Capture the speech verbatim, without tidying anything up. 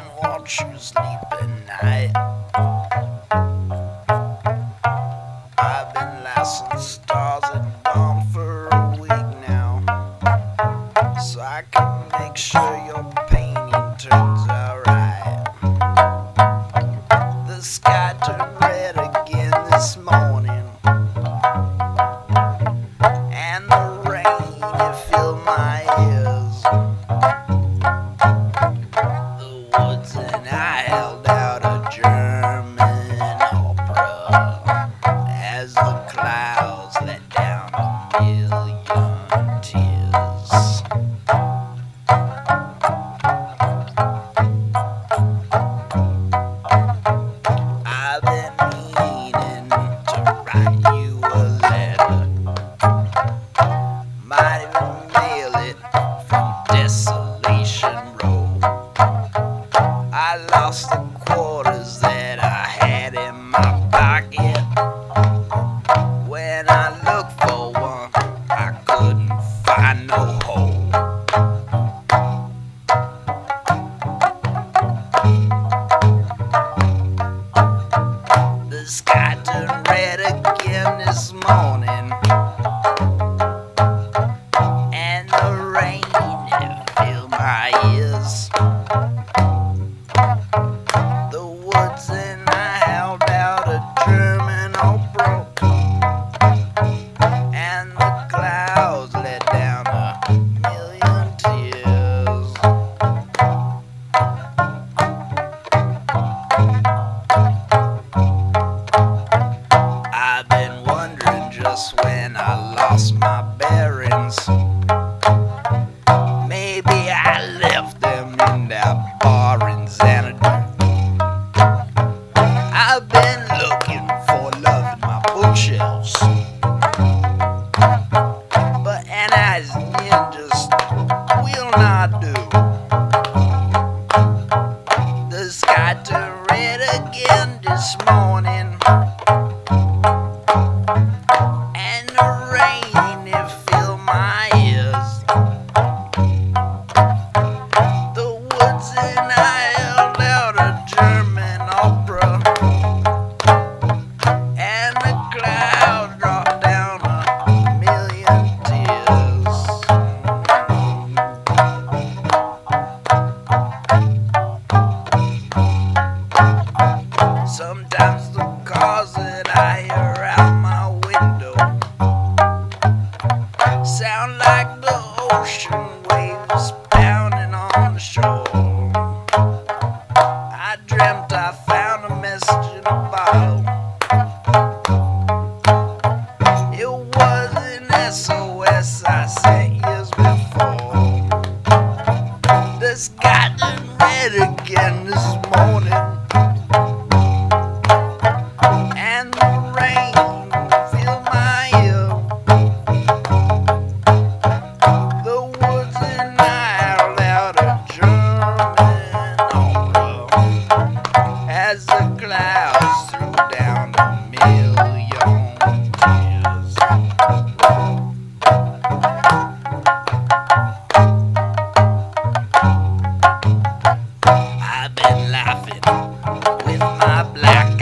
can watch you sleep at night. I've been lasting stars at dawn for a week now, so I can make sure your painting turns out right. The sky turned red again this morning, and the rain, it filled my ears. The woods and I held out a German opera as the clouds let down a million tears. I've been meaning to write you a letter. Might even mail it from Desolation Row. I lost the quarters that I had in my pocket. When I looked for one, I couldn't find no hole. The sky turned red again this morning, and the rain, it filled my ears. The woods and I held out a German opera, and the clouds let down a million tears. I've been wondering just when I lost my bearings. Maybe I left them in that bar in Xanadu. I've been looking for love in my bookshelves, but an as ninjas will not do. The sky turned red again this morning, and the rain, it filled my ears. The woods and I held out a German opera, and the clouds dropped down a million tears. Sometimes the cars that I hear out my window sound like the ocean waves pounding on the shore. I dreamt I found a message in a bottle. It was an S O S I sent years before. The sky turned red again this morning, and the rain filled my ear. The woods and I held out a German opera as the clouds threw down a million tears. I've been laughing with my black